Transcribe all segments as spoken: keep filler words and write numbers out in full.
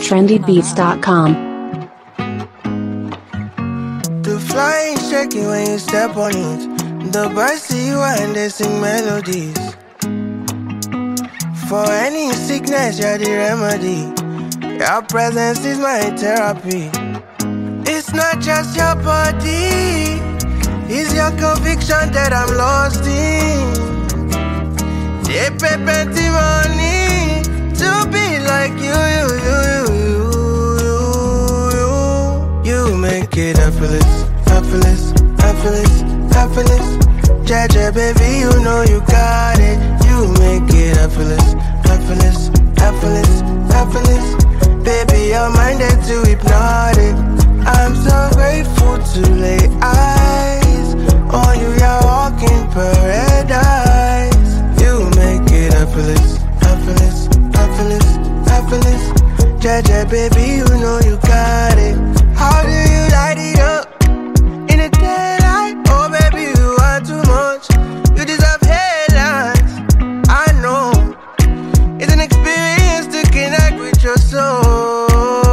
trendy beats dot com. The flying shaking when you step on it. The birds see you and they sing melodies. For any sickness, you're the remedy. Your presence is my therapy. It's not just your body, it's your conviction that I'm lost in. They pay plenty money to be like you, you, you, you, you, you. You make it effortless, effortless, effortless, effortless. Jaja, baby, you know you got it. You make it effortless, effortless, effortless, effortless. Baby, your mind is too hypnotic. I'm so grateful to lay eyes on you. You're walking paradise. You make it effortless, effortless, effortless, effortless. Jaja, baby, you know you got it. How do you light it up in the daylight? Oh, baby, you are too much. You deserve headlines. I know it's an experience to connect with your soul.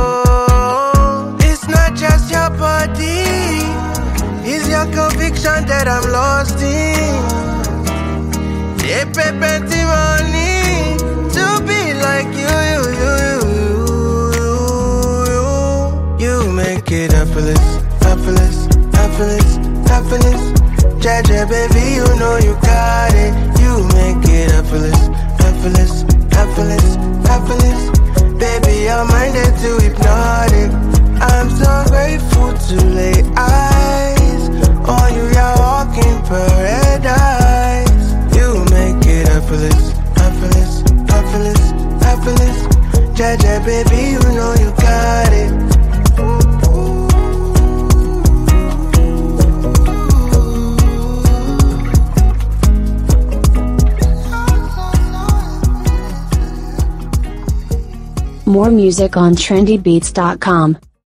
It's not just your body, it's your conviction that I'm lost in. They pay plenty money to be like you, you, you, you, you, you. You make it effortless, effortless, effortless, effortless. Jaja, baby, you know you got it. You make it effortless, effortless, effortless, effortless. Baby, your mind is too hypnotic. I'm so grateful to lay eyes on you. You're walking paradise. You make it effortless, effortless, effortless, effortless. Jaja, baby, you know you got it. More music on trendy beats dot com.